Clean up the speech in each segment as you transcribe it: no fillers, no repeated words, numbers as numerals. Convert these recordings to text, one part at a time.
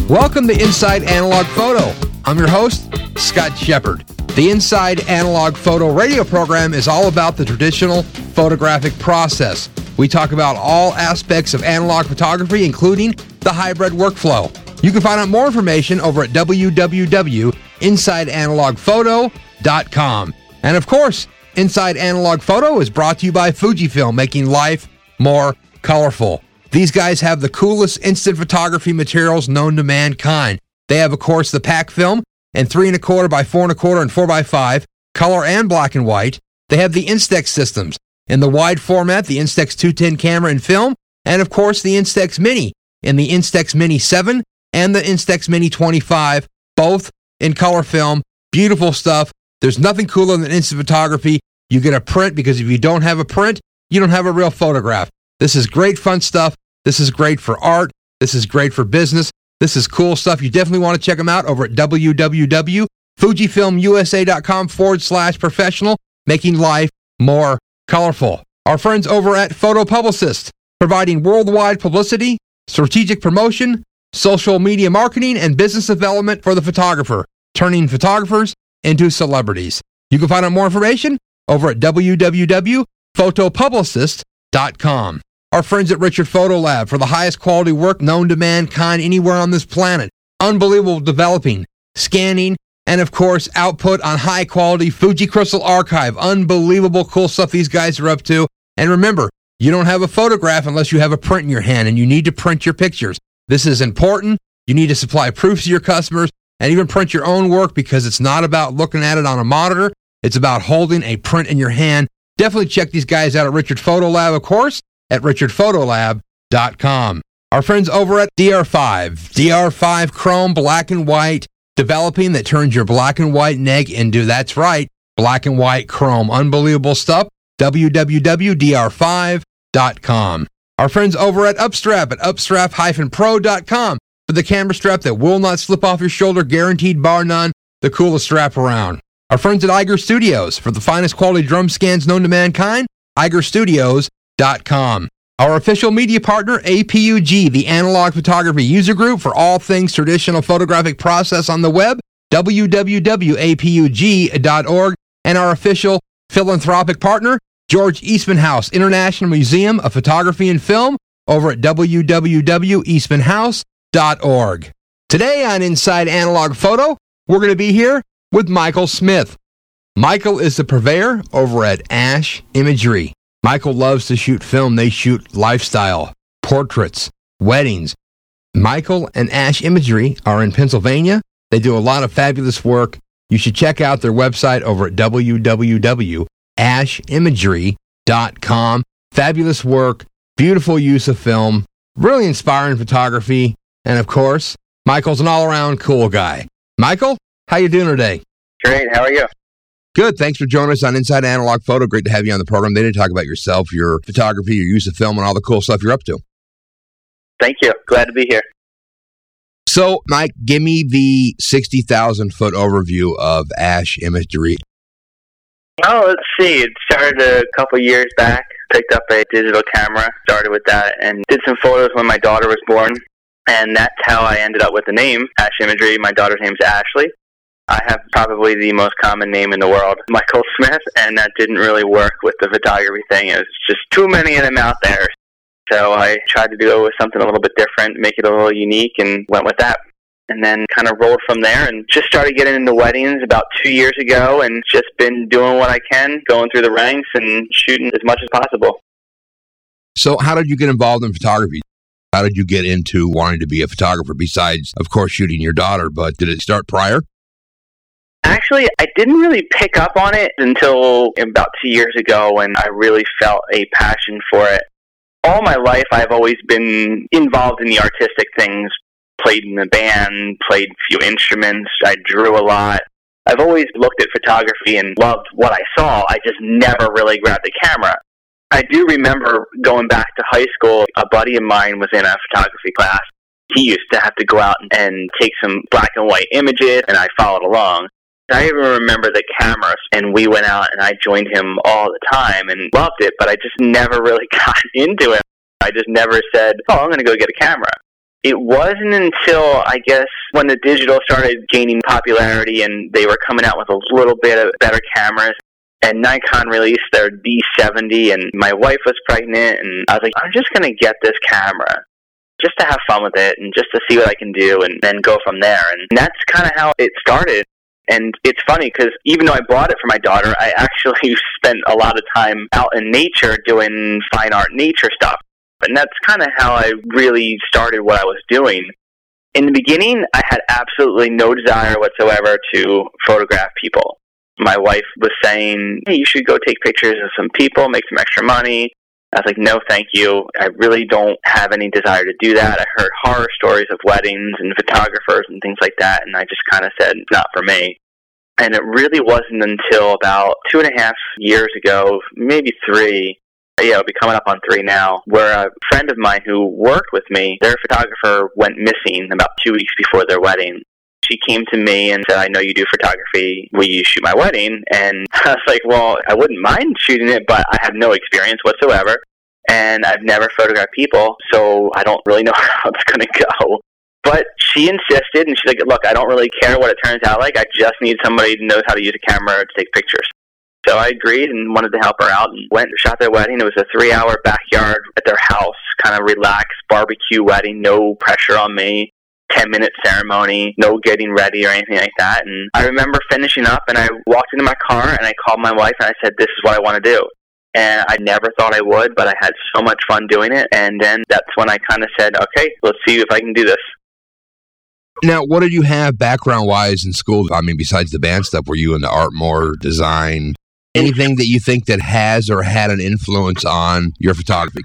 Welcome to Inside Analog Photo. I'm your host, Scott Shepard. The Inside Analog Photo radio program is all about the traditional photographic process. We talk about all aspects of analog photography, including the hybrid workflow. You can find out more information over at www.insideanalogphoto.com. And of course, Inside Analog Photo is brought to you by Fujifilm, making life more colorful. These guys have the coolest instant photography materials known to mankind. They have, of course, the pack film and 3¼ by 4¼ and 4x5, color and black and white. They have the Instax systems in the wide format, the Instax 210 camera and film, and of course the Instax Mini in the Instax Mini 7 and the Instax Mini 25, both in color film. Beautiful stuff. There's nothing cooler than instant photography. You get a print, because if you don't have a print, you don't have a real photograph. This is great fun stuff. This is great for art. This is great for business. This is cool stuff. You definitely want to check them out over at www.fujifilmusa.com/professional, making life more colorful. Our friends over at Photo Publicist, providing worldwide publicity, strategic promotion, social media marketing, and business development for the photographer, turning photographers into celebrities. You can find out more information over at www.photopublicist.com. Our friends at Richard Photo Lab, for the highest quality work known to mankind anywhere on this planet. Unbelievable developing, scanning, and of course, output on high quality Fuji Crystal Archive. Unbelievable cool stuff these guys are up to. And remember, you don't have a photograph unless you have a print in your hand, and you need to print your pictures. This is important. You need to supply proofs to your customers and even print your own work, because it's not about looking at it on a monitor. It's about holding a print in your hand. Definitely check these guys out at Richard Photo Lab, of course, at richardphotolab.com. Our friends over at DR5 Chrome Black and White, developing that turns your black and white neg into, that's right, black and white chrome. Unbelievable stuff. www.dr5.com. Our friends over at Upstrap upstrap-pro.com for the camera strap that will not slip off your shoulder, guaranteed bar none, the coolest strap around. Our friends at Eiger Studios, for the finest quality drum scans known to mankind, eigerstudios.com. Our official media partner, APUG, the Analog Photography User Group, for all things traditional photographic process on the web, www.apug.org. And our official philanthropic partner, George Eastman House International Museum of Photography and Film, over at www.eastmanhouse.org. Today on Inside Analog Photo, we're going to be here with Michael Smith. Michael is the purveyor over at Ash Imagery. Michael loves to shoot film. They shoot lifestyle, portraits, weddings. Michael and Ash Imagery are in Pennsylvania. They do a lot of fabulous work. You should check out their website over at www.ashimagery.com. Fabulous work, beautiful use of film, really inspiring photography, and of course, Michael's an all-around cool guy. Michael, how you doing today? Great. How are you? Good. Thanks for joining us on Inside Analog Photo. Great to have you on the program. They did talk about yourself, your photography, your use of film, and all the cool stuff you're up to. Thank you. Glad to be here. So, Mike, give me the 60,000-foot overview of Ash Imagery. Oh, let's see. It started a couple years back. Picked up a digital camera, started with that, and did some photos when my daughter was born. And that's how I ended up with the name, Ash Imagery. My daughter's name's Ashley. I have probably the most common name in the world, Michael Smith, and that didn't really work with the photography thing. It was just too many of them out there. So I tried to go with something a little bit different, make it a little unique, and went with that. And then kind of rolled from there and just started getting into weddings about 2 years ago, and just been doing what I can, going through the ranks and shooting as much as possible. So how did you get involved in photography? How did you get into wanting to be a photographer, besides, of course, shooting your daughter, but did it start prior? Actually, I didn't really pick up on it until about 2 years ago, when I really felt a passion for it. All my life, I've always been involved in the artistic things, played in the band, played a few instruments, I drew a lot. I've always looked at photography and loved what I saw. I just never really grabbed the camera. I do remember going back to high school, a buddy of mine was in a photography class. He used to have to go out and take some black and white images, and I followed along. I even remember the cameras, and we went out, and I joined him all the time and loved it, but I just never really got into it. I just never said, I'm going to go get a camera. It wasn't until, I guess, when the digital started gaining popularity and they were coming out with a little bit of better cameras, and Nikon released their D70, and my wife was pregnant, and I was like, I'm just going to get this camera just to have fun with it and just to see what I can do and then go from there. And that's kind of how it started. And it's funny because even though I bought it for my daughter, I actually spent a lot of time out in nature doing fine art nature stuff. And that's kind of how I really started what I was doing. In the beginning, I had absolutely no desire whatsoever to photograph people. My wife was saying, hey, you should go take pictures of some people, make some extra money. I was like, no, thank you. I really don't have any desire to do that. I heard horror stories of weddings and photographers and things like that, and I just kind of said, not for me. And it really wasn't until about 2.5 years ago, maybe 3, it'll be coming up on 3 now, where a friend of mine who worked with me, their photographer went missing about 2 weeks before their wedding. She came to me and said, I know you do photography. Will you shoot my wedding? And I was like, well, I wouldn't mind shooting it, but I have no experience whatsoever. And I've never photographed people, so I don't really know how it's going to go. But she insisted, and she's like, look, I don't really care what it turns out like. I just need somebody who knows how to use a camera to take pictures. So I agreed and wanted to help her out and went and shot their wedding. It was a 3-hour backyard at their house, kind of relaxed barbecue wedding, no pressure on me. 10-minute ceremony, no getting ready or anything like that. And I remember finishing up, and I walked into my car, and I called my wife, and I said, this is what I want to do. And I never thought I would, but I had so much fun doing it. And then that's when I kind of said, okay, let's see if I can do this. Now, what did you have background-wise in school? I mean, besides the band stuff, were you into art more, design, anything that you think that has or had an influence on your photography?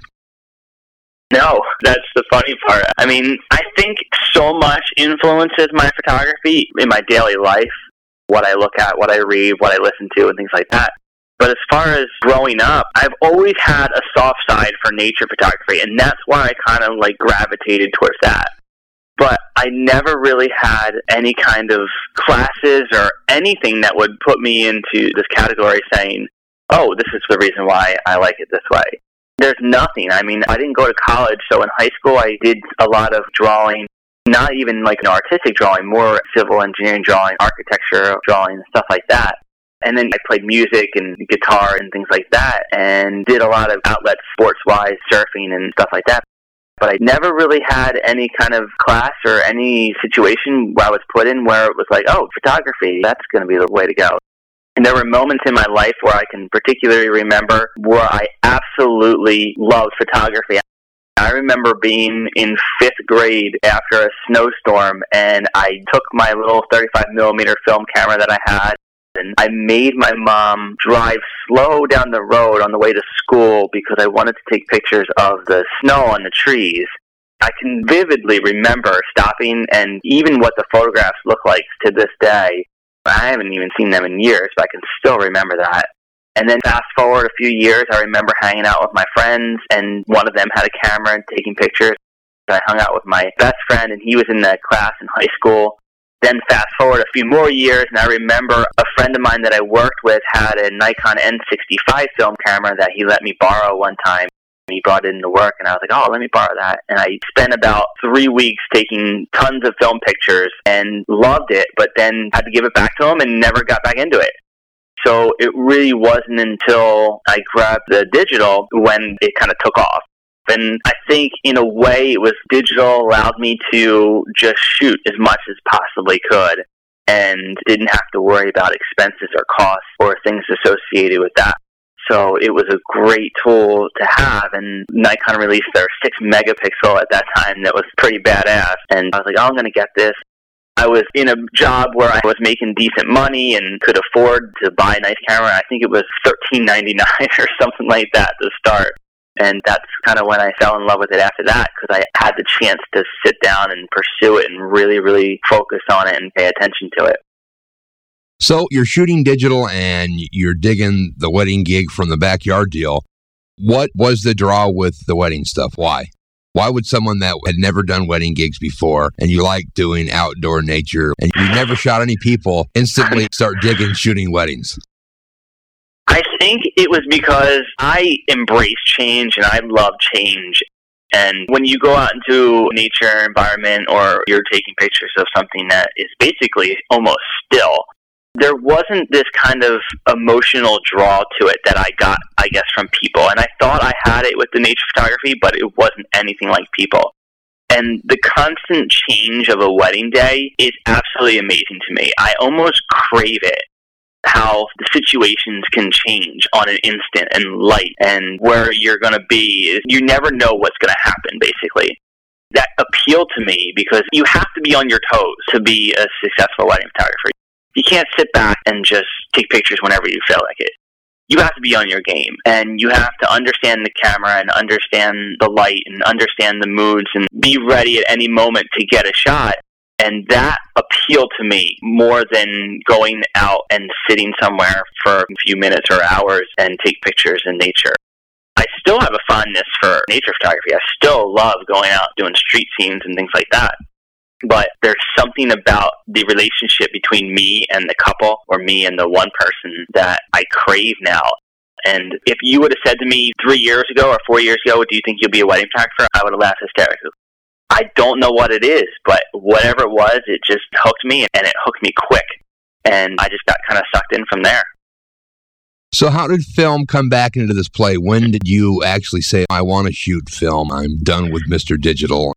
No, that's the funny part. I mean, I think so much influences my photography in my daily life, what I look at, what I read, what I listen to, and things like that. But as far as growing up, I've always had a soft side for nature photography, and that's why I kind of gravitated towards that. But I never really had any kind of classes or anything that would put me into this category saying, oh, this is the reason why I like it this way. There's nothing. I mean, I didn't go to college, so in high school I did a lot of drawing, not even an artistic drawing, more civil engineering drawing, architecture drawing, stuff like that. And then I played music and guitar and things like that, and did a lot of outlets sports-wise, surfing and stuff like that. But I never really had any kind of class or any situation where I was put in where it was like, oh, photography, that's going to be the way to go. And there were moments in my life where I can particularly remember where I absolutely loved photography. I remember being in 5th grade after a snowstorm, and I took my little 35mm film camera that I had, and I made my mom drive slow down the road on the way to school because I wanted to take pictures of the snow on the trees. I can vividly remember stopping, and even what the photographs look like to this day. I haven't even seen them in years, but I can still remember that. And then fast forward a few years, I remember hanging out with my friends, and one of them had a camera and taking pictures. I hung out with my best friend, and he was in that class in high school. Then fast forward a few more years, and I remember a friend of mine that I worked with had a Nikon N65 film camera that he let me borrow one time. He brought it into work, and I was like, oh, let me borrow that. And I spent about 3 weeks taking tons of film pictures and loved it, but then had to give it back to him and never got back into it. So it really wasn't until I grabbed the digital when it kind of took off. And I think, in a way, it was digital allowed me to just shoot as much as possibly could and didn't have to worry about expenses or costs or things associated with that. So it was a great tool to have, and Nikon released their 6-megapixel at that time that was pretty badass, and I was like, oh, I'm going to get this. I was in a job where I was making decent money and could afford to buy a nice camera. I think it was $13.99 or something like that to start. And that's kind of when I fell in love with it after that, because I had the chance to sit down and pursue it and really, really focus on it and pay attention to it. So you're shooting digital and you're digging the wedding gig from the backyard deal. What was the draw with the wedding stuff? Why? Why would someone that had never done wedding gigs before and you like doing outdoor nature and you never shot any people instantly start digging shooting weddings? I think it was because I embrace change and I love change. And when you go out into a nature environment or you're taking pictures of something that is basically almost still, there wasn't this kind of emotional draw to it that I got, I guess, from people. And I thought I had it with the nature photography, but it wasn't anything like people. And the constant change of a wedding day is absolutely amazing to me. I almost crave it, how the situations can change on an instant, and light, and where you're going to be. You never know what's going to happen, basically. That appealed to me because you have to be on your toes to be a successful wedding photographer. You can't sit back and just take pictures whenever you feel like it. You have to be on your game, and you have to understand the camera and understand the light and understand the moods and be ready at any moment to get a shot. And that appealed to me more than going out and sitting somewhere for a few minutes or hours and take pictures in nature. I still have a fondness for nature photography. I still love going out doing street scenes and things like that. But there's something about the relationship between me and the couple, or me and the one person, that I crave now. And if you would have said to me 3 years ago or 4 years ago, do you think you'll be a wedding photographer? I would have laughed hysterically. I don't know what it is, but whatever it was, it just hooked me, and it hooked me quick. And I just got kind of sucked in from there. So how did film come back into this play? When did you actually say, I want to shoot film, I'm done with Mr. Digital?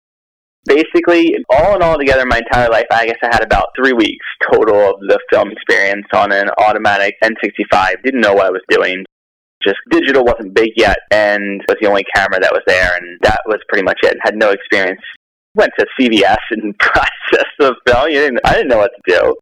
Basically, all in all together, my entire life, I guess I had about 3 weeks total of the film experience on an automatic N65. Didn't know what I was doing. Just digital wasn't big yet, and was the only camera that was there, and that was pretty much it. Had no experience. Went to CVS and processed the film. I didn't know what to do.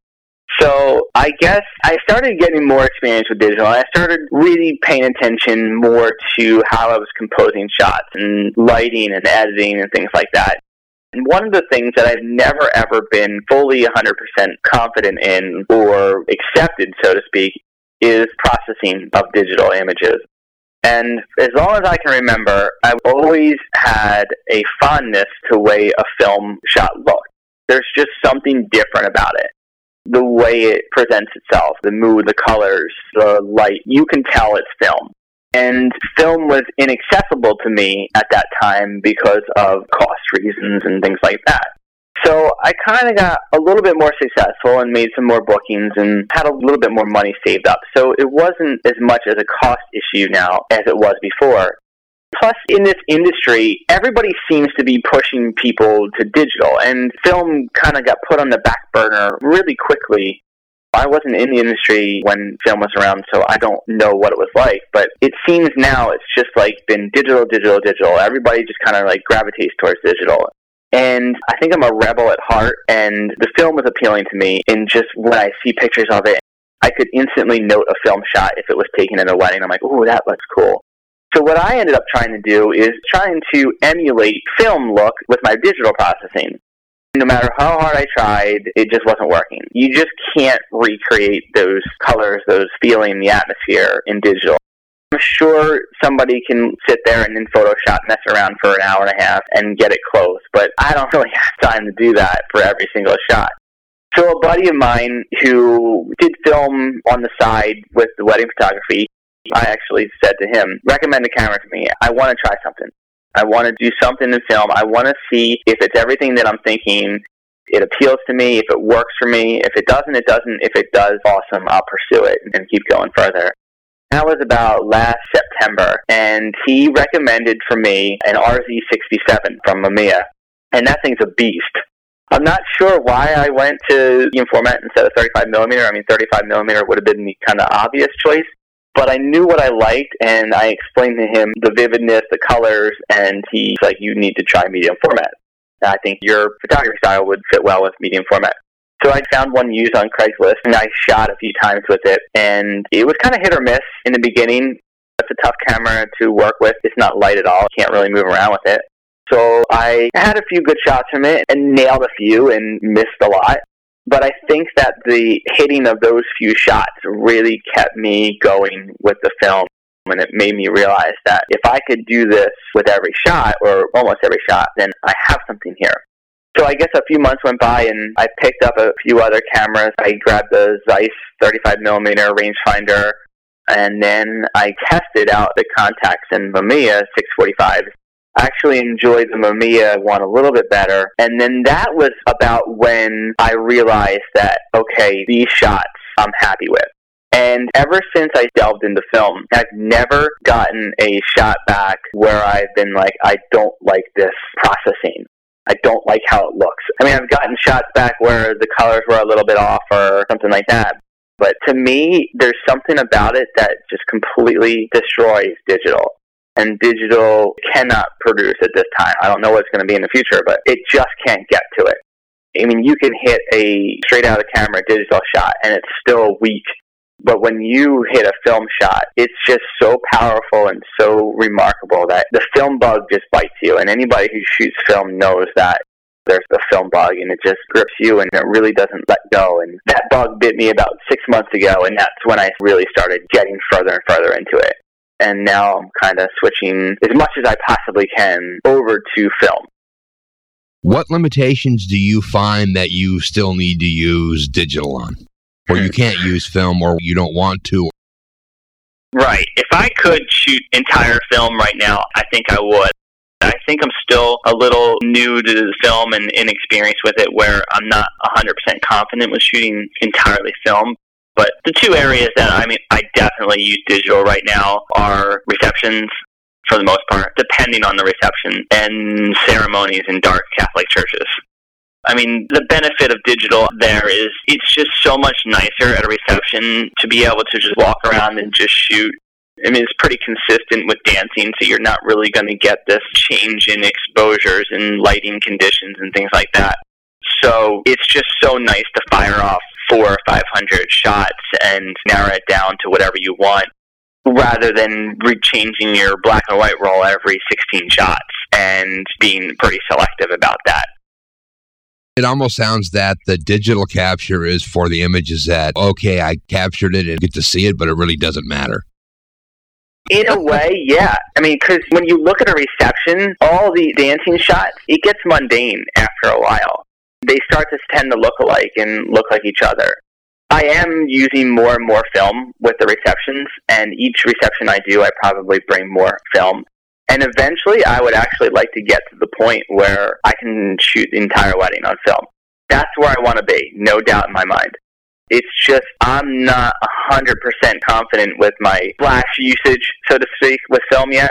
So I guess I started getting more experience with digital. I started really paying attention more to how I was composing shots and lighting and editing and things like that. And one of the things that I've never, ever been fully 100% confident in or accepted, so to speak, is processing of digital images. And as long as I can remember, I've always had a fondness to the way a film shot looked. There's just something different about it. The way it presents itself, the mood, the colors, the light, you can tell it's film. And film was inaccessible to me at that time because of cost reasons and things like that. So I kind of got a little bit more successful and made some more bookings and had a little bit more money saved up. So it wasn't as much as a cost issue now as it was before. Plus, in this industry, everybody seems to be pushing people to digital, and film kind of got put on the back burner really quickly. I wasn't in the industry when film was around, so I don't know what it was like, but it seems now it's just like been digital, digital, digital. Everybody just kind of like gravitates towards digital. And I think I'm a rebel at heart, and the film was appealing to me, and just when I see pictures of it, I could instantly note a film shot if it was taken in a wedding. I'm like, ooh, that looks cool. So what I ended up trying to do is trying to emulate film look with my digital processing. No matter how hard I tried, it just wasn't working. You just can't recreate those colors, those feeling, the atmosphere in digital. I'm sure somebody can sit there and in Photoshop mess around for an hour and a half and get it close, but I don't really have time to do that for every single shot. So a buddy of mine who did film on the side with the wedding photography, I actually said to him, recommend a camera to me. I want to try something. I want to do something in film. I want to see if it's everything that I'm thinking. It appeals to me, if it works for me. If it doesn't, it doesn't. If it does, awesome, I'll pursue it and keep going further. That was about last September, and he recommended for me an RZ67 from Mamiya, and that thing's a beast. I'm not sure why I went to medium format instead of 35mm. I mean, 35mm would have been the kind of obvious choice, but I knew what I liked, and I explained to him the vividness, the colors, and he's like, you need to try medium format. I think your photography style would fit well with medium format. So I found one used on Craigslist, and I shot a few times with it, and it was kind of hit or miss in the beginning. It's a tough camera to work with. It's not light at all. You can't really move around with it. So I had a few good shots from it and nailed a few and missed a lot. But I think that the hitting of those few shots really kept me going with the film, and it made me realize that if I could do this with every shot, or almost every shot, then I have something here. So I guess a few months went by, and I picked up a few other cameras. I grabbed the Zeiss 35mm rangefinder, and then I tested out the Contax and Mamiya 645. I actually enjoyed the Mamiya one a little bit better. And then that was about when I realized that, okay, these shots I'm happy with. And ever since I delved into film, I've never gotten a shot back where I've been like, I don't like this processing. I don't like how it looks. I mean, I've gotten shots back where the colors were a little bit off or something like that. But to me, there's something about it that just completely destroys digital. And digital cannot produce at this time. I don't know what it's going to be in the future, but it just can't get to it. I mean, you can hit a straight-out-of-camera digital shot, and it's still weak. But when you hit a film shot, it's just so powerful and so remarkable that the film bug just bites you. And anybody who shoots film knows that there's a film bug, and it just grips you, and it really doesn't let go. And that bug bit me about 6 months ago, and that's when I really started getting further and further into it. And now I'm kind of switching as much as I possibly can over to film. What limitations do you find that you still need to use digital on? Or you can't use film, or you don't want to? Right. If I could shoot entire film right now, I think I would. I think I'm still a little new to the film and inexperienced with it, where I'm not 100% confident with shooting entirely film. But the two areas that I definitely use digital right now are receptions, for the most part, depending on the reception, and ceremonies in dark Catholic churches. I mean, the benefit of digital there is it's just so much nicer at a reception to be able to just walk around and just shoot. I mean, it's pretty consistent with dancing, so you're not really going to get this change in exposures and lighting conditions and things like that. So it's just so nice to fire off 400 or 500 shots and narrow it down to whatever you want, rather than changing your black and white roll every 16 shots and being pretty selective about that. It almost sounds that the digital capture is for the images that, okay, I captured it and get to see it, but it really doesn't matter. In a way, yeah. I mean, because when you look at a reception, all the dancing shots, it gets mundane after a while. They start to tend to look alike and look like each other. I am using more and more film with the receptions, and each reception I do, I probably bring more film. And eventually, I would actually like to get to the point where I can shoot the entire wedding on film. That's where I want to be, no doubt in my mind. It's just I'm not 100% confident with my flash usage, so to speak, with film yet.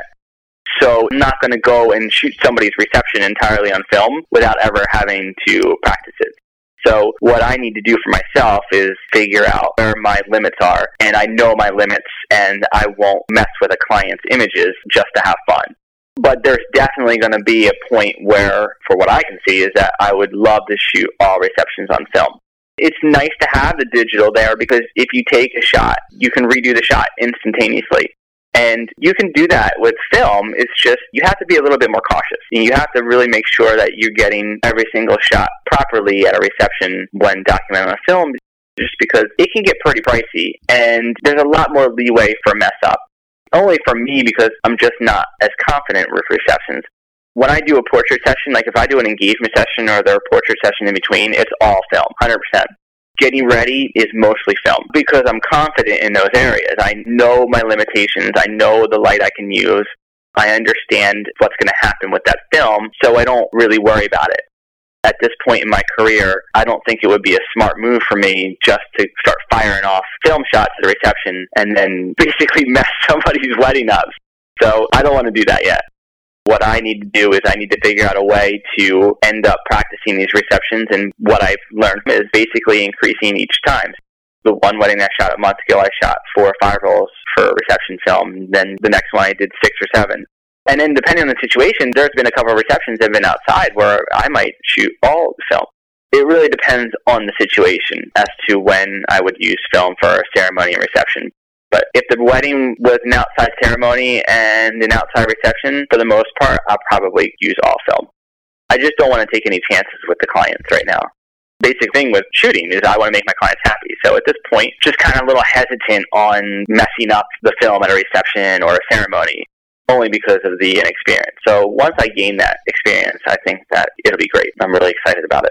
So I'm not going to go and shoot somebody's reception entirely on film without ever having to practice it. So what I need to do for myself is figure out where my limits are, and I know my limits, and I won't mess with a client's images just to have fun. But there's definitely going to be a point where, for what I can see, is that I would love to shoot all receptions on film. It's nice to have the digital there because if you take a shot, you can redo the shot instantaneously. And you can do that with film. It's just you have to be a little bit more cautious. You have to really make sure that you're getting every single shot properly at a reception when documenting a film, just because it can get pretty pricey. And there's a lot more leeway for mess up. Only for me, because I'm just not as confident with receptions. When I do a portrait session, like if I do an engagement session or the portrait session in between, it's all film, 100%. Getting ready is mostly film because I'm confident in those areas. I know my limitations. I know the light I can use. I understand what's going to happen with that film, so I don't really worry about it. At this point in my career, I don't think it would be a smart move for me just to start firing off film shots at a reception and then basically mess somebody's wedding up. So I don't want to do that yet. What I need to do is I need to figure out a way to end up practicing these receptions, and what I've learned is basically increasing each time. The one wedding I shot a month ago, I shot 4 or 5 rolls for reception film. Then the next one I did 6 or 7. And then depending on the situation, there's been a couple of receptions that have been outside where I might shoot all the film. It really depends on the situation as to when I would use film for a ceremony and reception. But if the wedding was an outside ceremony and an outside reception, for the most part, I'll probably use all film. I just don't want to take any chances with the clients right now. Basic thing with shooting is I want to make my clients happy. So at this point, just kind of a little hesitant on messing up the film at a reception or a ceremony, only because of the inexperience. So once I gain that experience, I think that it'll be great. I'm really excited about it.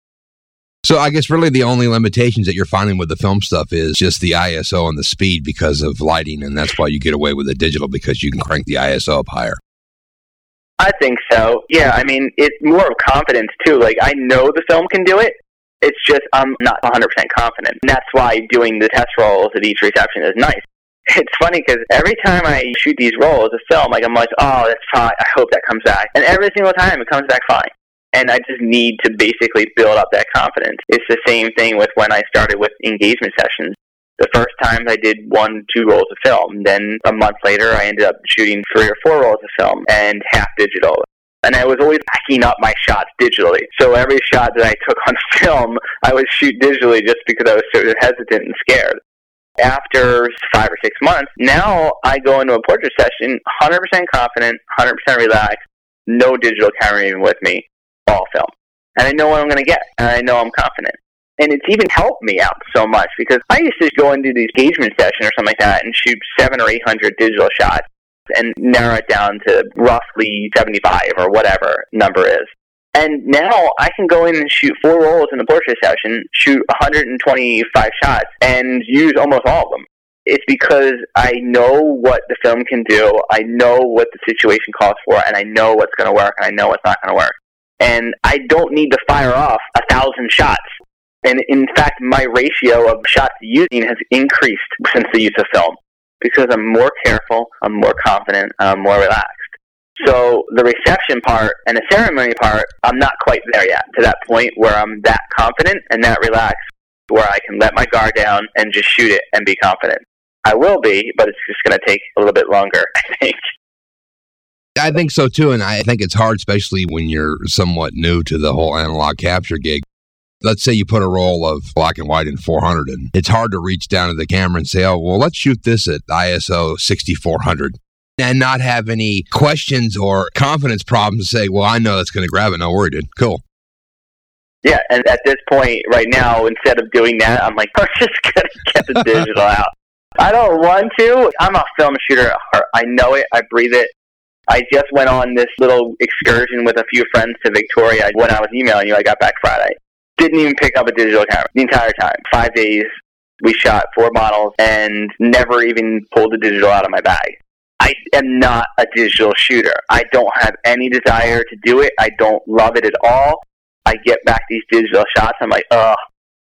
So I guess really the only limitations that you're finding with the film stuff is just the ISO and the speed because of lighting, and that's why you get away with the digital, because you can crank the ISO up higher. I think so. Yeah, I mean, it's more of confidence, too. Like, I know the film can do it. It's just I'm not 100% confident. And that's why doing the test rolls at each reception is nice. It's funny because every time I shoot these rolls of film, like, I'm like, oh, that's fine. I hope that comes back. And every single time it comes back fine. And I just need to basically build up that confidence. It's the same thing with when I started with engagement sessions. The first time I did 1-2 rolls of film. Then a month later, I ended up shooting 3 or 4 rolls of film and half digital. And I was always backing up my shots digitally. So every shot that I took on film, I would shoot digitally just because I was sort of hesitant and scared. After 5 or 6 months, now I go into a portrait session 100% confident, 100% relaxed, no digital camera even with me, all film. And I know what I'm going to get, and I know I'm confident. And it's even helped me out so much because I used to go into the engagement session or something like that and shoot 700 or 800 digital shots and narrow it down to roughly 75 or whatever number is. And now I can go in and shoot 4 rolls in the portrait session, shoot 125 shots, and use almost all of them. It's because I know what the film can do, I know what the situation calls for, and I know what's going to work, and I know what's not going to work. And I don't need to fire off 1,000 shots. And in fact, my ratio of shots using has increased since the use of film because I'm more careful, I'm more confident, I'm more relaxed. So the reception part and the ceremony part, I'm not quite there yet to that point where I'm that confident and that relaxed where I can let my guard down and just shoot it and be confident. I will be, but it's just going to take a little bit longer, I think. I think so too, and I think it's hard, especially when you're somewhat new to the whole analog capture gig. Let's say you put a roll of black and white in 400, and it's hard to reach down to the camera and say, oh, well, let's shoot this at ISO 6400 and not have any questions or confidence problems to say, well, I know that's going to grab it. No worry, dude. Cool. Yeah, and at this point right now, instead of doing that, I'm like, I'm just going to get the digital out. I don't want to. I'm a film shooter at heart. I know it. I breathe it. I just went on this little excursion with a few friends to Victoria. When I was emailing you, I got back Friday. Didn't even pick up a digital camera the entire time. 5 days, we shot 4 models and never even pulled the digital out of my bag. I am not a digital shooter. I don't have any desire to do it. I don't love it at all. I get back these digital shots. I'm like, ugh.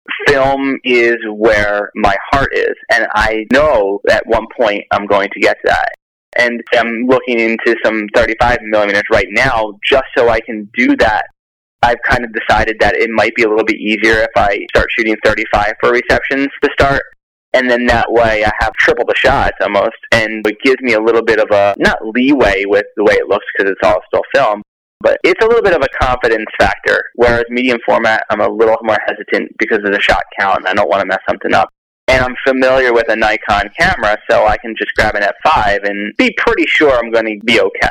Film is where my heart is. And I know at one point I'm going to get to that. And I'm looking into some 35 millimeters right now just so I can do that. I've kind of decided that it might be a little bit easier if I start shooting 35 for receptions to start. And then that way I have triple the shots almost. And it gives me a little bit of a, not leeway with the way it looks because it's all still film, but it's a little bit of a confidence factor. Whereas medium format, I'm a little more hesitant because of the shot count and I don't want to mess something up. And I'm familiar with a Nikon camera, so I can just grab an F5 and be pretty sure I'm going to be okay.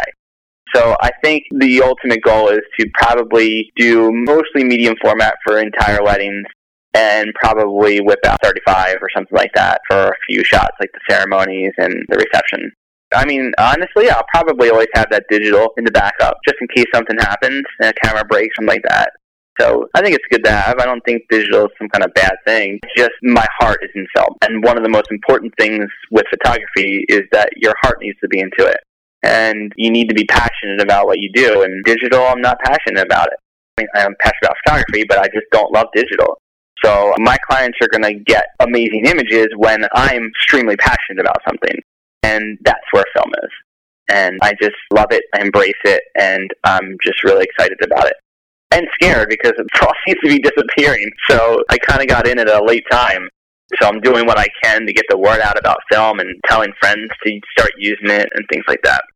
So I think the ultimate goal is to probably do mostly medium format for entire weddings and probably whip out 35 or something like that for a few shots like the ceremonies and the reception. I mean, honestly, I'll probably always have that digital in the backup just in case something happens and a camera breaks, something like that. So I think it's good to have. I don't think digital is some kind of bad thing. It's just my heart is in film. And one of the most important things with photography is that your heart needs to be into it. And you need to be passionate about what you do. And digital, I'm not passionate about it. I mean, I'm passionate about photography, but I just don't love digital. So my clients are going to get amazing images when I'm extremely passionate about something. And that's where film is. And I just love it, I embrace it, and I'm just really excited about it. And scared because it all seems to be disappearing. So I kind of got in at a late time. So I'm doing what I can to get the word out about film and telling friends to start using it and things like that.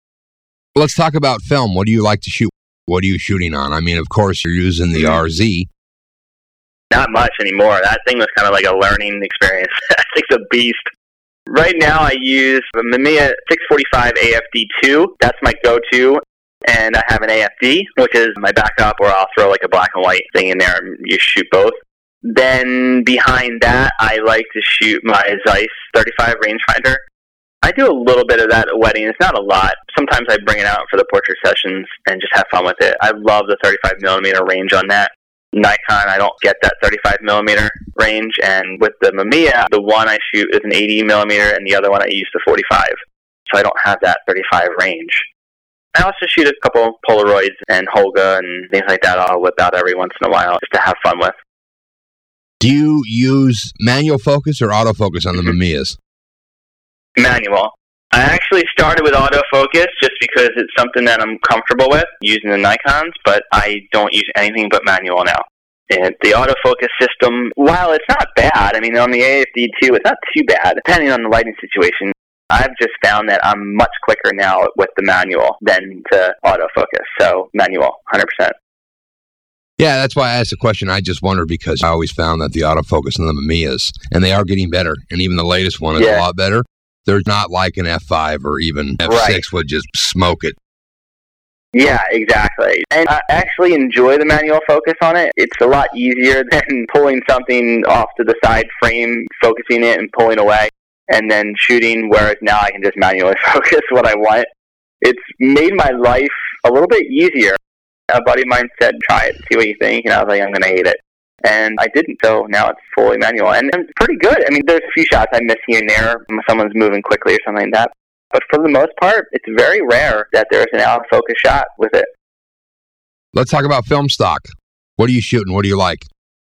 Let's talk about film. What do you like to shoot? What are you shooting on? I mean, of course, you're using the RZ. Not much anymore. That thing was kind of like a learning experience. That thing's a beast. Right now I use the Mamiya 645 AFD2. That's my go-to. And I have an AFD, which is my backup, where I'll throw like a black and white thing in there and you shoot both. Then behind that, I like to shoot my Zeiss 35 rangefinder. I do a little bit of that at weddings. It's not a lot. Sometimes I bring it out for the portrait sessions and just have fun with it. I love the 35 millimeter range on that. Nikon, I don't get that 35 millimeter range. And with the Mamiya, the one I shoot is an 80 millimeter and the other one I use the 45. So I don't have that 35 range. I also shoot a couple Polaroids and Holga and things like that I'll whip out every once in a while just to have fun with. Do you use manual focus or autofocus on the Mamiyas? Manual. I actually started with autofocus just because it's something that I'm comfortable with using the Nikons, but I don't use anything but manual now. And the autofocus system, while it's not bad, I mean, on the AFD2, it's not too bad, depending on the lighting situation. I've just found that I'm much quicker now with the manual than to autofocus. So manual, 100%. Yeah, that's why I asked the question. I just wondered because I always found that the autofocus on the Mamiyas, and they are getting better, and even the latest one is a lot better. They're not like an F5 or even F6 would just smoke it. Yeah, exactly. And I actually enjoy the manual focus on it. It's a lot easier than pulling something off to the side frame, focusing it and pulling away, and then shooting, whereas now I can just manually focus what I want. It's made my life a little bit easier. A buddy of mine said, try it, see what you think, and I was like, I'm going to hate it. And I didn't, so now it's fully manual. And it's pretty good. I mean, there's a few shots I miss here and there when someone's moving quickly or something like that. But for the most part, it's very rare that there's an out-of-focus shot with it. Let's talk about film stock. What are you shooting? What do you like?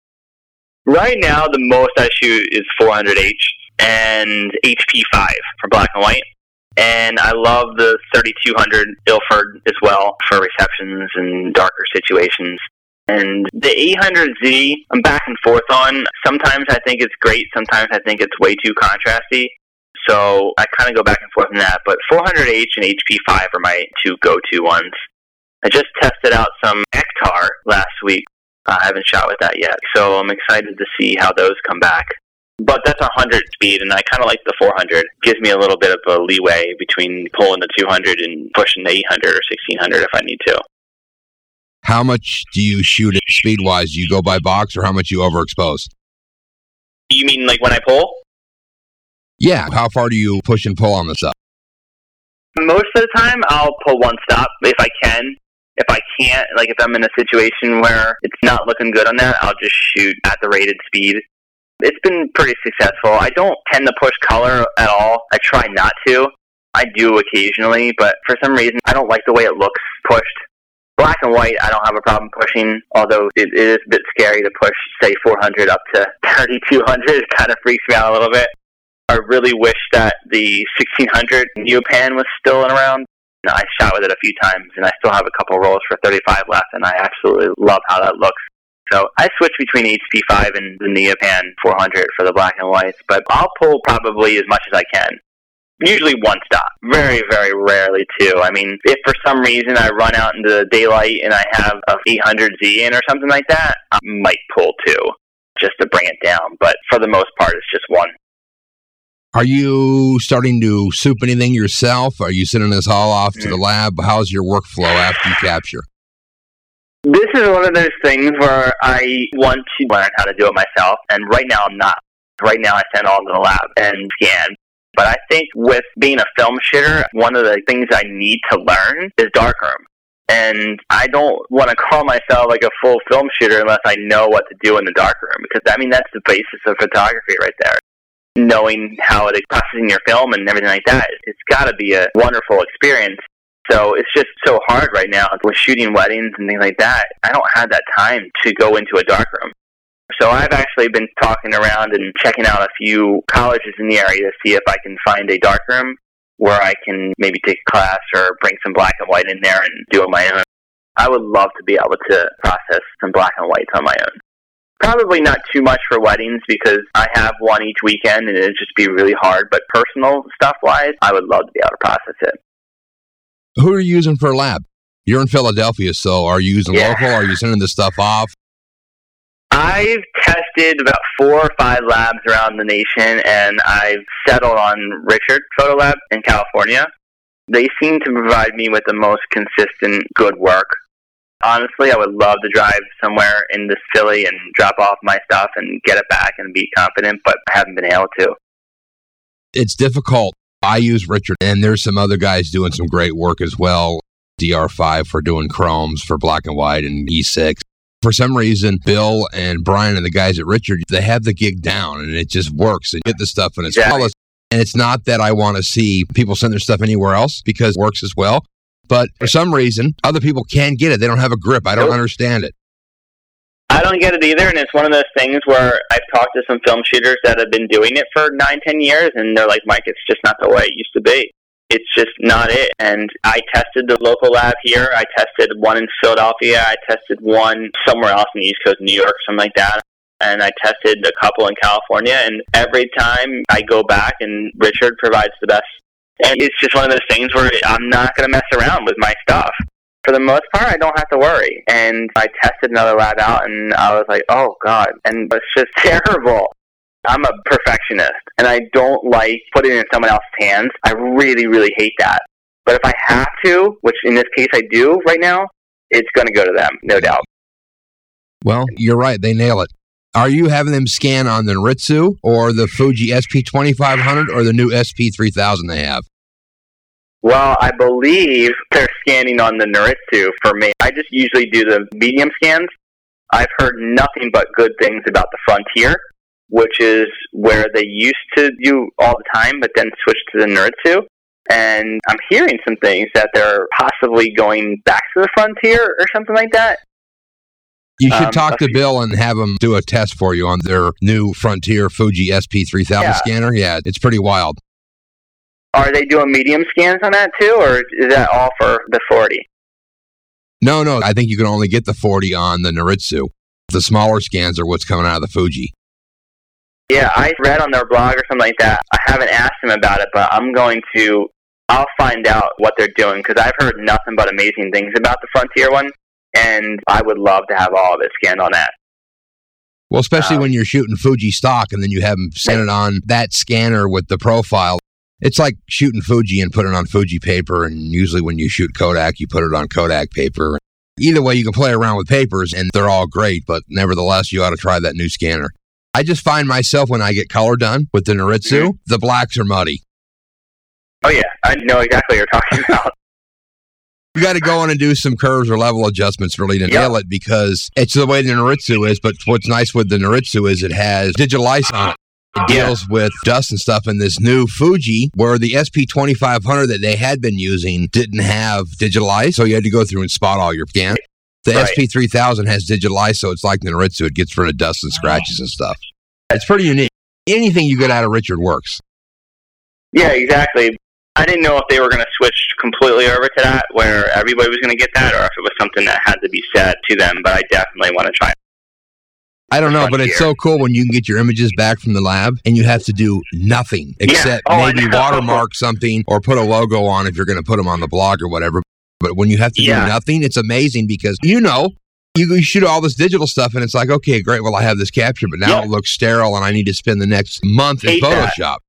Right now, the most I shoot is 400H and HP5 for black and white. And I love the 3200 Ilford as well for receptions and darker situations. And the 800Z, I'm back and forth on. Sometimes I think it's great. Sometimes I think it's way too contrasty. So I kind of go back and forth on that. But 400H and HP5 are my two go-to ones. I just tested out some Ektar last week. I haven't shot with that yet. So I'm excited to see how those come back. But that's 100 speed, and I kind of like the 400. It gives me a little bit of a leeway between pulling the 200 and pushing the 800 or 1600 if I need to. How much do you shoot it speed-wise? Do you go by box, or how much you overexpose? You mean like when I pull? Yeah. How far do you push and pull on the stuff? Most of the time, I'll pull one stop if I can. If I can't, like if I'm in a situation where it's not looking good on that, I'll just shoot at the rated speed. It's been pretty successful. I don't tend to push color at all. I try not to. I do occasionally, but for some reason, I don't like the way it looks pushed. Black and white, I don't have a problem pushing, although it is a bit scary to push, say, 400 up to 3200. It kind of freaks me out a little bit. I really wish that the 1600 Neopan was still around. I shot with it a few times, and I still have a couple rolls for 35 left, and I absolutely love how that looks. So I switch between HP5 and the Neopan 400 for the black and whites, but I'll pull probably as much as I can. Usually one stop. Very, very rarely two. I mean, if for some reason I run out into the daylight and I have a 800Z in or something like that, I might pull two just to bring it down. But for the most part, it's just one. Are you starting to soup anything yourself? Are you sending this all off to the lab? How's your workflow after you capture? This is one of those things where I want to learn how to do it myself, and right now I'm not. Right now I send all to the lab and scan. But I think with being a film shooter, one of the things I need to learn is darkroom. And I don't want to call myself like a full film shooter unless I know what to do in the darkroom, because I mean that's the basis of photography right there. Knowing how it is processing your film and everything like that, it's got to be a wonderful experience. So it's just so hard right now with shooting weddings and things like that. I don't have that time to go into a darkroom. So I've actually been talking around and checking out a few colleges in the area to see if I can find a darkroom where I can maybe take a class or bring some black and white in there and do it my own. I would love to be able to process some black and whites on my own. Probably not too much for weddings because I have one each weekend and it'd just be really hard. But personal stuff-wise, I would love to be able to process it. Who are you using for a lab? You're in Philadelphia, so are you using local? Are you sending this stuff off? I've tested about 4 or 5 labs around the nation, and I've settled on Richard Photo Lab in California. They seem to provide me with the most consistent good work. Honestly, I would love to drive somewhere into Philly and drop off my stuff and get it back and be confident, but I haven't been able to. It's difficult. I use Richard, and there's some other guys doing some great work as well. DR5 for doing chromes for black and white and E6. For some reason, Bill and Brian and the guys at Richard, they have the gig down, and it just works. And get the stuff, and it's flawless. And it's not that I want to see people send their stuff anywhere else because it works as well. but for some reason, other people can't get it. They don't have a grip. I don't understand it. I don't get it either, and it's one of those things where I've talked to some film shooters that have been doing it for 9-10 years, and they're like, Mike, it's just not the way it used to be. It's just not it. And I tested the local lab here. I tested one in Philadelphia. I tested one somewhere else in the East Coast, New York, something like that. And I tested a couple in California, and every time I go back, and Richard provides the best. And it's just one of those things where I'm not going to mess around with my stuff. For the most part, I don't have to worry. And I tested another lab out, and I was like, oh, God. And it's just terrible. I'm a perfectionist, and I don't like putting it in someone else's hands. I really, really hate that. But if I have to, which in this case I do right now, it's going to go to them, no doubt. Well, you're right. They nail it. Are you having them scan on the Noritsu or the Fuji SP2500 or the new SP3000 they have? Well, I believe they're scanning on the Noritsu for me. I just usually do the medium scans. I've heard nothing but good things about the Frontier, which is where they used to do all the time, but then switched to the Noritsu. And I'm hearing some things that they're possibly going back to the Frontier or something like that. You should talk to Bill and have him do a test for you on their new Frontier Fuji SP3000 scanner. Yeah, it's pretty wild. Are they doing medium scans on that too, or is that all for the 40? No. I think you can only get the 40 on the Noritsu. The smaller scans are what's coming out of the Fuji. Yeah, I read on their blog or something like that. I haven't asked them about it, but I'll find out what they're doing, because I've heard nothing but amazing things about the Frontier one, and I would love to have all of it scanned on that. Well, especially when you're shooting Fuji stock and then you have them send it on that scanner with the profile. It's like shooting Fuji and putting it on Fuji paper, and usually when you shoot Kodak, you put it on Kodak paper. Either way, you can play around with papers, and they're all great, but nevertheless, you ought to try that new scanner. I just find myself, when I get color done with the Noritsu, the blacks are muddy. Oh, yeah. I know exactly what you're talking about. You got to go in and do some curves or level adjustments really to nail it, because it's the way the Noritsu is. But what's nice with the Noritsu is it has digital ice on it. It deals with dust and stuff. In this new Fuji, where the SP2500 that they had been using didn't have digital ice, so you had to go through and spot all your scans. The SP3000 has digital ice, so it's like the Noritsu. It gets rid of dust and scratches and stuff. It's pretty unique. Anything you get out of Richard works. Yeah, exactly. I didn't know if they were going to switch completely over to that, where everybody was going to get that, or if it was something that had to be said to them, but I definitely want to try it. I don't know, but it's so cool when you can get your images back from the lab and you have to do nothing except maybe watermark something or put a logo on if you're going to put them on the blog or whatever. But when you have to do nothing, it's amazing, because, you shoot all this digital stuff and it's like, okay, great, well, I have this capture, but now it looks sterile and I need to spend the next month in Photoshop.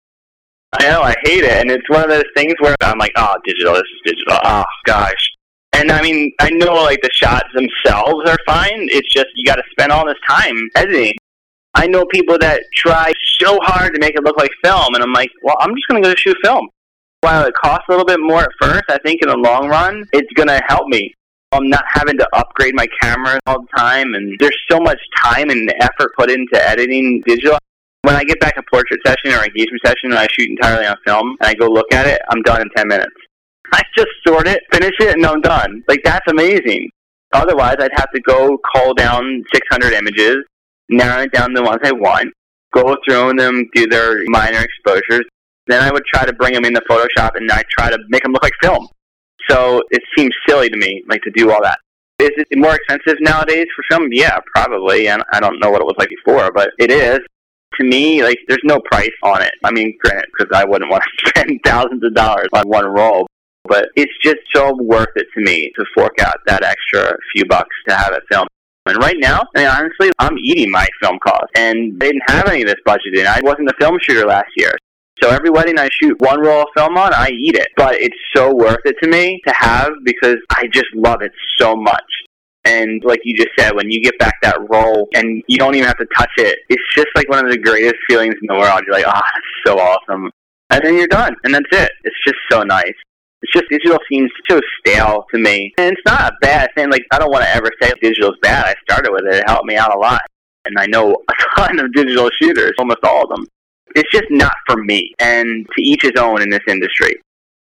I know, I hate it. And it's one of those things where I'm like, oh, digital, this is digital. Oh, gosh. And I mean, I know like the shots themselves are fine. It's just you got to spend all this time editing. I know people that try so hard to make it look like film, and I'm like, well, I'm just going to go shoot film. While it costs a little bit more at first, I think in the long run, it's going to help me. I'm not having to upgrade my camera all the time, and there's so much time and effort put into editing digital. When I get back a portrait session or engagement session and I shoot entirely on film and I go look at it, I'm done in 10 minutes. I just sort it, finish it, and I'm done. Like, that's amazing. Otherwise, I'd have to go cull down 600 images, narrow it down to the ones I want, go through them, do their minor exposures. Then I would try to bring them into Photoshop, and I try to make them look like film. So it seems silly to me, like, to do all that. Is it more expensive nowadays for film? Yeah, probably. And I don't know what it was like before, but it is. To me, like, there's no price on it. I mean, granted, because I wouldn't want to spend thousands of dollars on one roll. But it's just so worth it to me to fork out that extra few bucks to have it filmed. And right now, I mean, honestly, I'm eating my film costs. And they didn't have any of this budgeted. I wasn't a film shooter last year. So every wedding I shoot one roll of film on, I eat it. But it's so worth it to me to have, because I just love it so much. And like you just said, when you get back that roll and you don't even have to touch it, it's just like one of the greatest feelings in the world. You're like, oh, that's so awesome. And then you're done. And that's it. It's just so nice. It's just digital seems so stale to me. And it's not a bad thing. Like, I don't want to ever say digital's bad. I started with it. It helped me out a lot. And I know a ton of digital shooters, almost all of them. It's just not for me. And to each his own in this industry.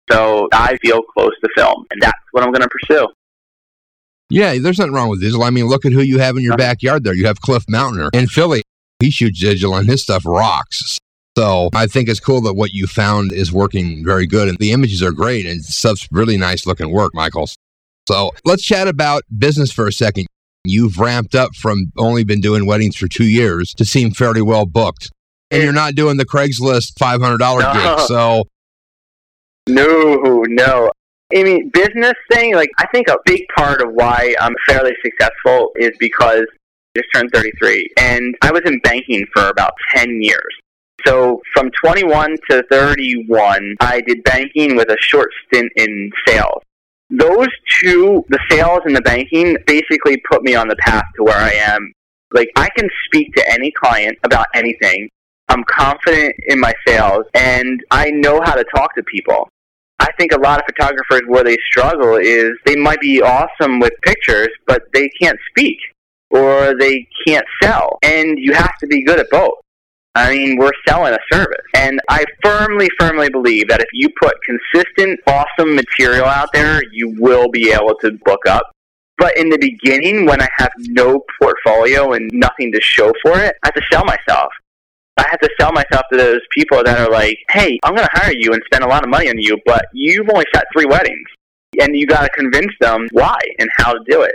So I feel close to film, and that's what I'm going to pursue. Yeah, there's nothing wrong with digital. I mean, look at who you have in your backyard there. You have Cliff Mountainer in Philly. He shoots digital, and his stuff rocks. So I think it's cool that what you found is working very good, and the images are great, and stuff's really nice looking work, Michael. So let's chat about business for a second. You've ramped up from only been doing weddings for 2 years to seem fairly well booked. And you're not doing the Craigslist $500 gig, so... No. I mean, business thing, like, I think a big part of why I'm fairly successful is because I just turned 33, and I was in banking for about 10 years. So from 21 to 31, I did banking with a short stint in sales. Those two, the sales and the banking, basically put me on the path to where I am. Like, I can speak to any client about anything. I'm confident in my sales, and I know how to talk to people. I think a lot of photographers, where they struggle is they might be awesome with pictures, but they can't speak or they can't sell. And you have to be good at both. I mean, we're selling a service. And I firmly believe that if you put consistent, awesome material out there, you will be able to book up. But in the beginning, when I have no portfolio and nothing to show for it, I have to sell myself. I have to sell myself to those people that are like, hey, I'm going to hire you and spend a lot of money on you, but you've only shot 3 weddings. And you got to convince them why and how to do it.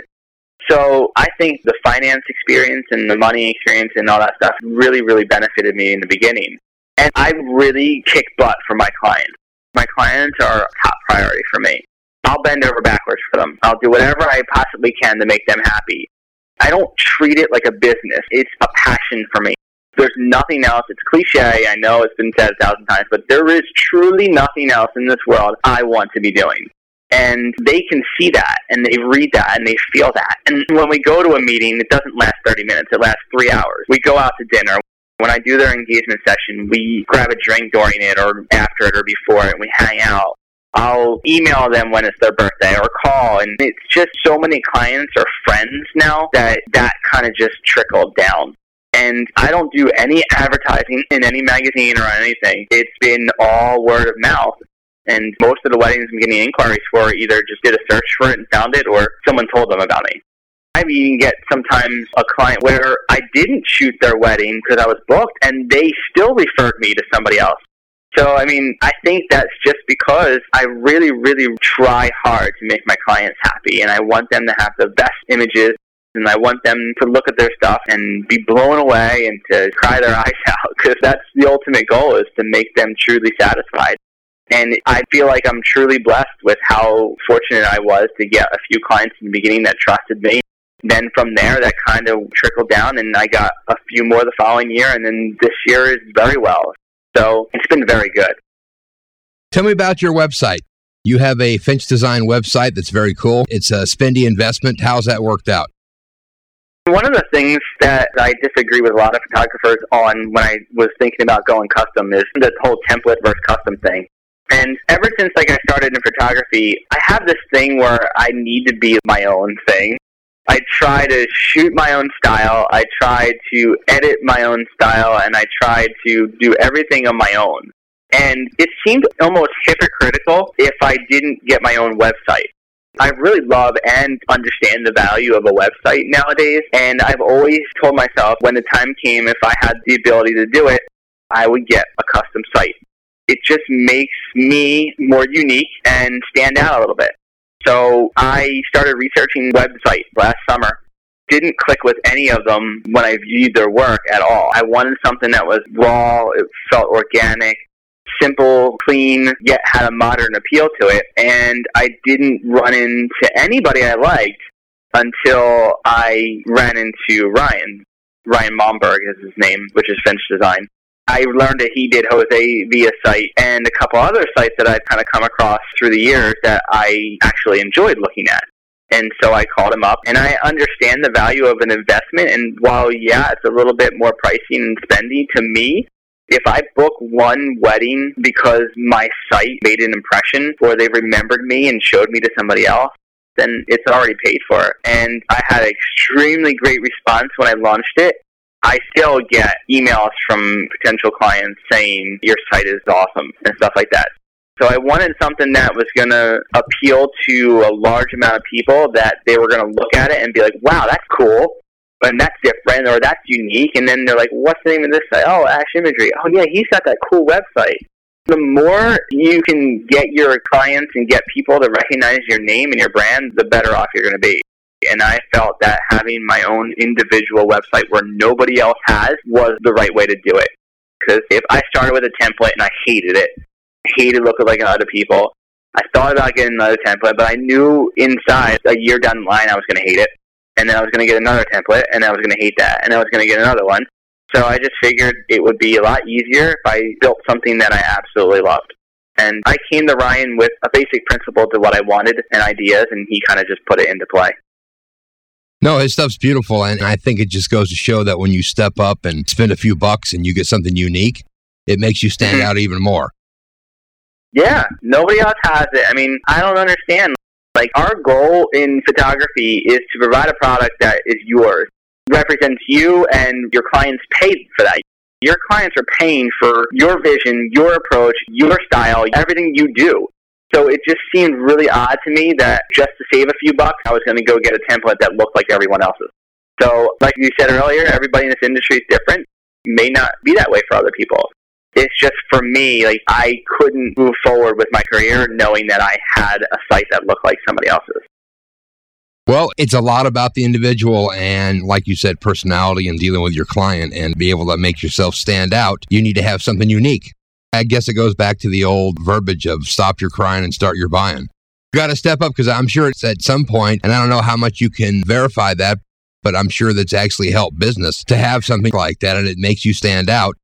So I think the finance experience and the money experience and all that stuff really benefited me in the beginning. And I really kick butt for my clients. My clients are a top priority for me. I'll bend over backwards for them. I'll do whatever I possibly can to make them happy. I don't treat it like a business. It's a passion for me. There's nothing else. It's cliche. I know it's been said 1,000 times, but there is truly nothing else in this world I want to be doing. And they can see that, and they read that, and they feel that. And when we go to a meeting, it doesn't last 30 minutes. It lasts 3 hours. We go out to dinner. When I do their engagement session, we grab a drink during it or after it or before it, and we hang out. I'll email them when it's their birthday or call. And it's just so many clients or friends now that kind of just trickled down. And I don't do any advertising in any magazine or anything. It's been all word of mouth. And most of the weddings I'm getting inquiries for either just did a search for it and found it, or someone told them about me. I even get sometimes a client where I didn't shoot their wedding because I was booked, and they still referred me to somebody else. So, I mean, I think that's just because I really try hard to make my clients happy, and I want them to have the best images, and I want them to look at their stuff and be blown away and to cry their eyes out, because that's the ultimate goal, is to make them truly satisfied. And I feel like I'm truly blessed with how fortunate I was to get a few clients in the beginning that trusted me. Then from there, that kind of trickled down, and I got a few more the following year, and then this year is very well. So it's been very good. Tell me about your website. You have a Finch Design website that's very cool. It's a spendy investment. How's that worked out? One of the things that I disagree with a lot of photographers on when I was thinking about going custom is the whole template versus custom thing. And ever since I started in photography, I have this thing where I need to be my own thing. I try to shoot my own style, I try to edit my own style, and I try to do everything on my own. And it seemed almost hypocritical if I didn't get my own website. I really love and understand the value of a website nowadays, and I've always told myself when the time came, if I had the ability to do it, I would get a custom site. It just makes me more unique and stand out a little bit. So I started researching websites last summer. Didn't click with any of them when I viewed their work at all. I wanted something that was raw, it felt organic, simple, clean, yet had a modern appeal to it. And I didn't run into anybody I liked until I ran into Ryan. Ryan Momberg is his name, which is Finch Design. I learned that he did Jose via site and a couple other sites that I've kind of come across through the years that I actually enjoyed looking at. And so I called him up, and I understand the value of an investment. And while, yeah, it's a little bit more pricey and spendy to me, if I book one wedding because my site made an impression or they remembered me and showed me to somebody else, then it's already paid for. And I had an extremely great response when I launched it. I still get emails from potential clients saying your site is awesome and stuff like that. So I wanted something that was going to appeal to a large amount of people, that they were going to look at it and be like, wow, that's cool, and that's different, or that's unique. And then they're like, what's the name of this site? Oh, Ash Imagery. Oh, yeah, he's got that cool website. The more you can get your clients and get people to recognize your name and your brand, the better off you're going to be. And I felt that having my own individual website where nobody else has was the right way to do it. Because if I started with a template and I hated it, hated looking like other people, I thought about getting another template, but I knew inside, a year down the line, I was going to hate it. And then I was going to get another template, and I was going to hate that, and I was going to get another one. So I just figured it would be a lot easier if I built something that I absolutely loved. And I came to Ryan with a basic principle to what I wanted and ideas, and he kind of just put it into play. No, his stuff's beautiful, and I think it just goes to show that when you step up and spend a few bucks and you get something unique, it makes you stand out even more. Yeah, nobody else has it. I mean, I don't understand. Like, our goal in photography is to provide a product that is yours, represents you, and your clients paid for that. Your clients are paying for your vision, your approach, your style, everything you do. So it just seemed really odd to me that just to save a few bucks, I was going to go get a template that looked like everyone else's. So, like you said earlier, everybody in this industry is different. It may not be that way for other people. It's just, for me, like, I couldn't move forward with my career knowing that I had a site that looked like somebody else's. Well, it's a lot about the individual and, like you said, personality and dealing with your client and be able to make yourself stand out. You need to have something unique. I guess it goes back to the old verbiage of stop your crying and start your buying. You got to step up, because I'm sure it's at some point, and I don't know how much you can verify that, but I'm sure that's actually helped business to have something like that, and it makes you stand out.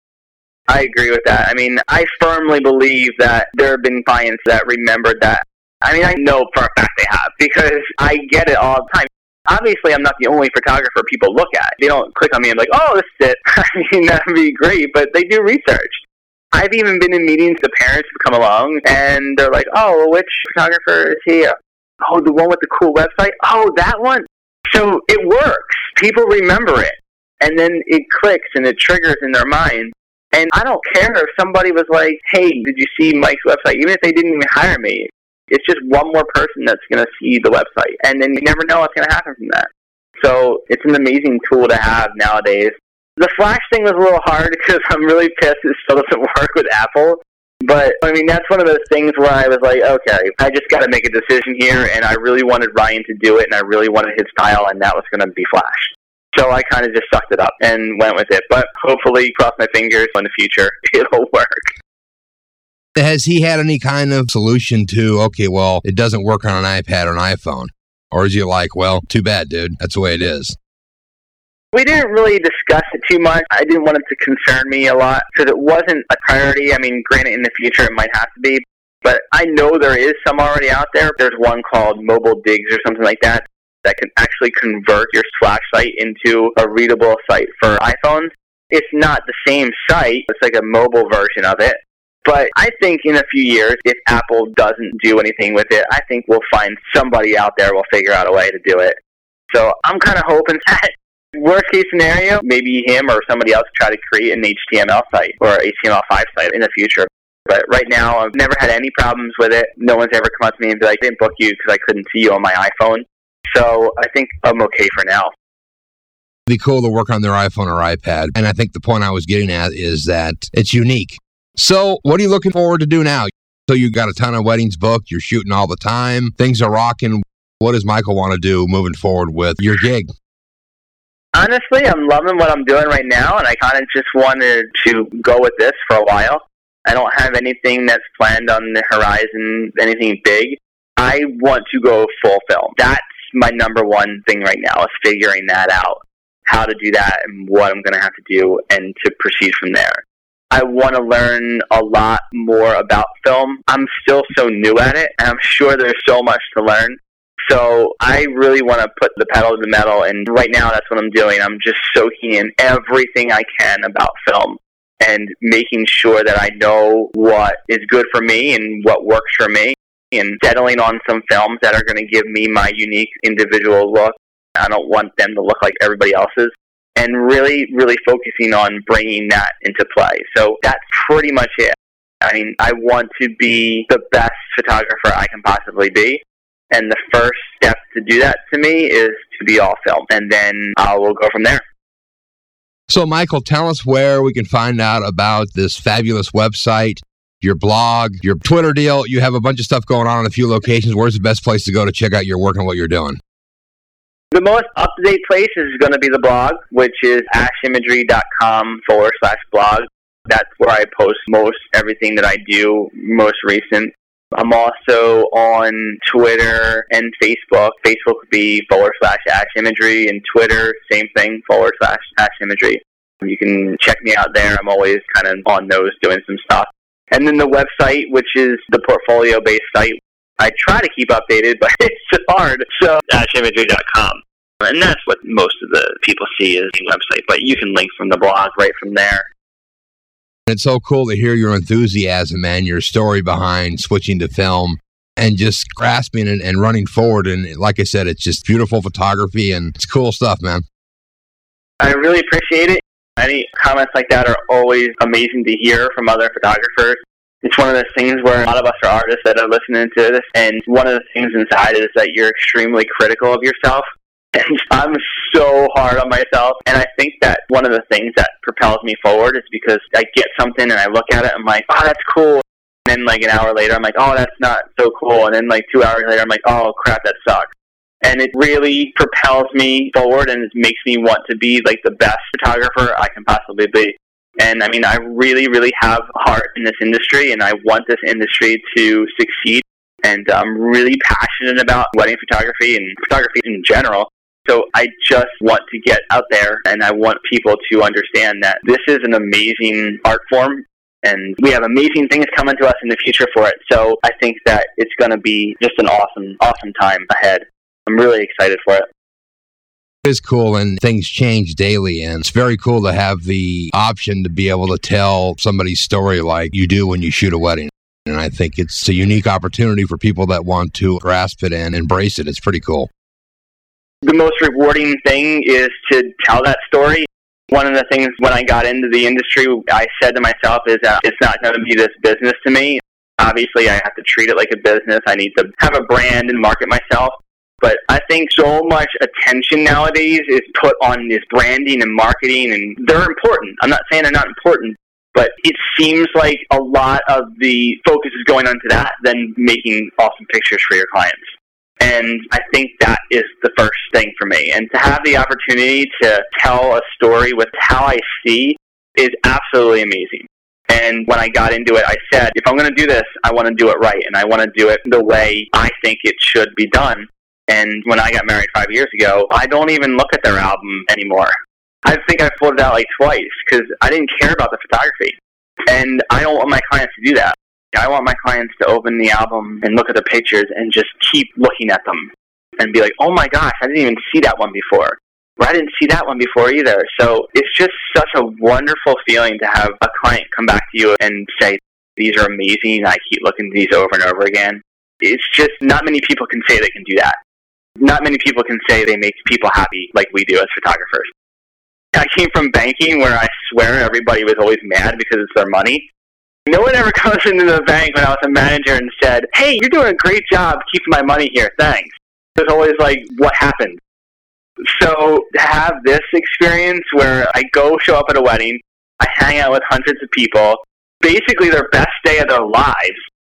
I agree with that. I mean, I firmly believe that there have been clients that remembered that. I mean, I know for a fact they have, because I get it all the time. Obviously, I'm not the only photographer people look at. They don't click on me and be like, oh, this is it. I mean, that would be great, but they do research. I've even been in meetings, the parents would come along, and they're like, oh, well, which photographer is he? Oh, the one with the cool website? Oh, that one? So it works. People remember it, and then it clicks and it triggers in their mind. And I don't care if somebody was like, hey, did you see Mike's website? Even if they didn't even hire me, it's just one more person that's going to see the website. And then you never know what's going to happen from that. So it's an amazing tool to have nowadays. The Flash thing was a little hard because I'm really pissed it still doesn't work with Apple. But, I mean, that's one of those things where I was like, okay, I just got to make a decision here. And I really wanted Ryan to do it, and I really wanted his style, and that was going to be Flash. So I kind of just sucked it up and went with it. But hopefully, cross my fingers, in the future, it'll work. Has he had any kind of solution to, okay, well, it doesn't work on an iPad or an iPhone? Or is he like, well, too bad, dude. That's the way it is? We didn't really discuss it too much. I didn't want it to concern me a lot because it wasn't a priority. I mean, granted, in the future, it might have to be. But I know there is some already out there. There's one called Mobile Digs or something like that can actually convert your Flash site into a readable site for iPhones. It's not the same site. It's like a mobile version of it. But I think in a few years, if Apple doesn't do anything with it, I think we'll find somebody out there will figure out a way to do it. So I'm kind of hoping that worst case scenario, maybe him or somebody else try to create an HTML site or HTML5 site in the future. But right now, I've never had any problems with it. No one's ever come up to me and be like, I didn't book you because I couldn't see you on my iPhone. So I think I'm okay for now. It'd be cool to work on their iPhone or iPad. And I think the point I was getting at is that it's unique. So what are you looking forward to do now? So you got a ton of weddings booked. You're shooting all the time. Things are rocking. What does Michael want to do moving forward with your gig? Honestly, I'm loving what I'm doing right now, and I kind of just wanted to go with this for a while. I don't have anything that's planned on the horizon, anything big. I want to go full film. That's my number one thing right now, is figuring that out, how to do that and what I'm going to have to do and to proceed from there. I want to learn a lot more about film. I'm still so new at it, and I'm sure there's so much to learn. So I really want to put the pedal to the metal, and right now that's what I'm doing. I'm just soaking in everything I can about film and making sure that I know what is good for me and what works for me, and settling on some films that are going to give me my unique individual look. I don't want them to look like everybody else's, and really, really focusing on bringing that into play. So that's pretty much it. I mean, I want to be the best photographer I can possibly be. And the first step to do that to me is to be all film. And then we'll go from there. So, Michael, tell us where we can find out about this fabulous website, your blog, your Twitter deal. You have a bunch of stuff going on in a few locations. Where's the best place to go to check out your work and what you're doing? The most up-to-date place is going to be the blog, which is ashimagery.com/blog. That's where I post most everything that I do, most recent. I'm also on Twitter and Facebook. Facebook would be /ashimagery, and Twitter, same thing, /ashimagery. You can check me out there. I'm always kind of on those doing some stuff. And then the website, which is the portfolio-based site. I try to keep updated, but it's hard. So, ashimagery.com. And that's what most of the people see is the website. But you can link from the blog right from there. It's so cool to hear your enthusiasm, man, your story behind switching to film and just grasping it and running forward. And like I said, it's just beautiful photography and it's cool stuff, man. I really appreciate it. Any comments like that are always amazing to hear from other photographers. It's one of those things where a lot of us are artists that are listening to this, and one of the things inside is that you're extremely critical of yourself. And I'm so hard on myself, and I think that one of the things that propels me forward is because I get something and I look at it, I'm like, oh, that's cool. And then like an hour later, I'm like, oh, that's not so cool. And then like 2 hours later, I'm like, oh, crap, that sucks. And it really propels me forward, and it makes me want to be like the best photographer I can possibly be. And I mean, I really, really have heart in this industry, and I want this industry to succeed. And I'm really passionate about wedding photography and photography in general. So I just want to get out there, and I want people to understand that this is an amazing art form, and we have amazing things coming to us in the future for it. So I think that it's going to be just an awesome, awesome time ahead. I'm really excited for it. It is cool, and things change daily, and it's very cool to have the option to be able to tell somebody's story like you do when you shoot a wedding. And I think it's a unique opportunity for people that want to grasp it and embrace it. It's pretty cool. The most rewarding thing is to tell that story. One of the things when I got into the industry, I said to myself is that it's not going to be this business to me. Obviously, I have to treat it like a business. I need to have a brand and market myself. But I think so much attention nowadays is put on this branding and marketing, and they're important. I'm not saying they're not important, but it seems like a lot of the focus is going on to that than making awesome pictures for your clients. And I think that is the first thing for me. And to have the opportunity to tell a story with how I see is absolutely amazing. And when I got into it, I said, if I'm going to do this, I want to do it right. And I want to do it the way I think it should be done. And when I got married 5 years ago, I don't even look at their album anymore. I think I pulled it out like twice because I didn't care about the photography. And I don't want my clients to do that. I want my clients to open the album and look at the pictures and just keep looking at them and be like, oh my gosh, I didn't even see that one before. Or I didn't see that one before either. So it's just such a wonderful feeling to have a client come back to you and say, these are amazing. I keep looking at these over and over again. It's just not many people can say they can do that. Not many people can say they make people happy like we do as photographers. I came from banking where I swear everybody was always mad because it's their money. No one ever comes into the bank when I was a manager and said, hey, you're doing a great job keeping my money here, thanks. It was always like, what happened? So to have this experience where I go show up at a wedding, I hang out with hundreds of people, basically their best day of their lives.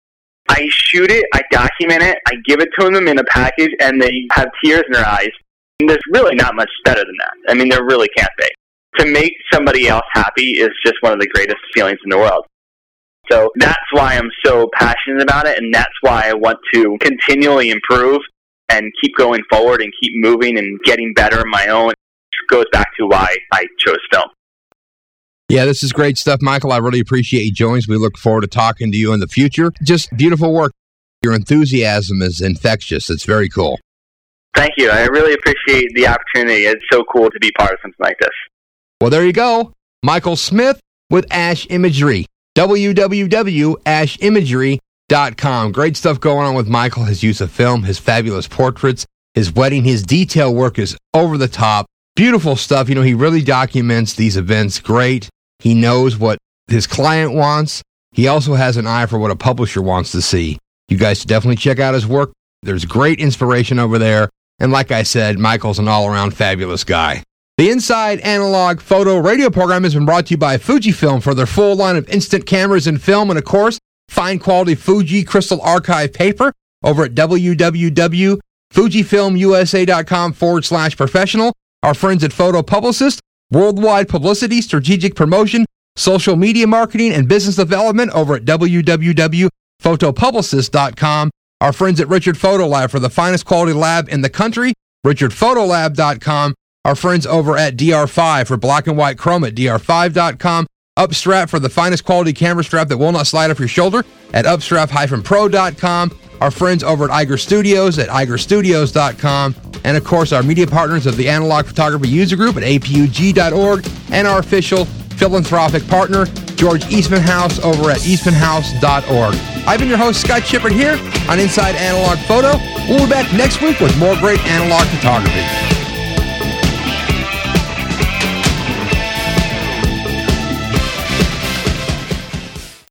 I shoot it, I document it, I give it to them in a package, and they have tears in their eyes. And there's really not much better than that. I mean, there really can't be. To make somebody else happy is just one of the greatest feelings in the world. So that's why I'm so passionate about it, and that's why I want to continually improve and keep going forward and keep moving and getting better in my own. It goes back to why I chose film. Yeah, this is great stuff, Michael. I really appreciate you joining us. We look forward to talking to you in the future. Just beautiful work. Your enthusiasm is infectious. It's very cool. Thank you. I really appreciate the opportunity. It's so cool to be part of something like this. Well, there you go. Michael Smith with Ash Imagery. www.ashimagery.com. Great stuff going on with Michael. His use of film, his fabulous portraits, his wedding, his detail work is over the top. Beautiful stuff. You know, he really documents these events great. He knows what his client wants. He also has an eye for what a publisher wants to see. You guys should definitely check out his work. There's great inspiration over there. And like I said, Michael's an all-around fabulous guy. The Inside Analog Photo radio program has been brought to you by Fujifilm for their full line of instant cameras and film, and of course, fine quality Fuji Crystal Archive paper over at www.fujifilmusa.com/professional. Our friends at Photo Publicist, worldwide publicity, strategic promotion, social media marketing, and business development over at www.photopublicist.com. Our friends at Richard Photo Lab for the finest quality lab in the country, richardphotolab.com. Our friends over at DR5 for black and white chrome at dr5.com. Upstrap for the finest quality camera strap that will not slide off your shoulder at upstrap-pro.com. Our friends over at Iger Studios at igerstudios.com. And of course, our media partners of the Analog Photography User Group at apug.org, and our official philanthropic partner, George Eastman House over at eastmanhouse.org. I've been your host, Scott Shippard, here on Inside Analog Photo. We'll be back next week with more great analog photography.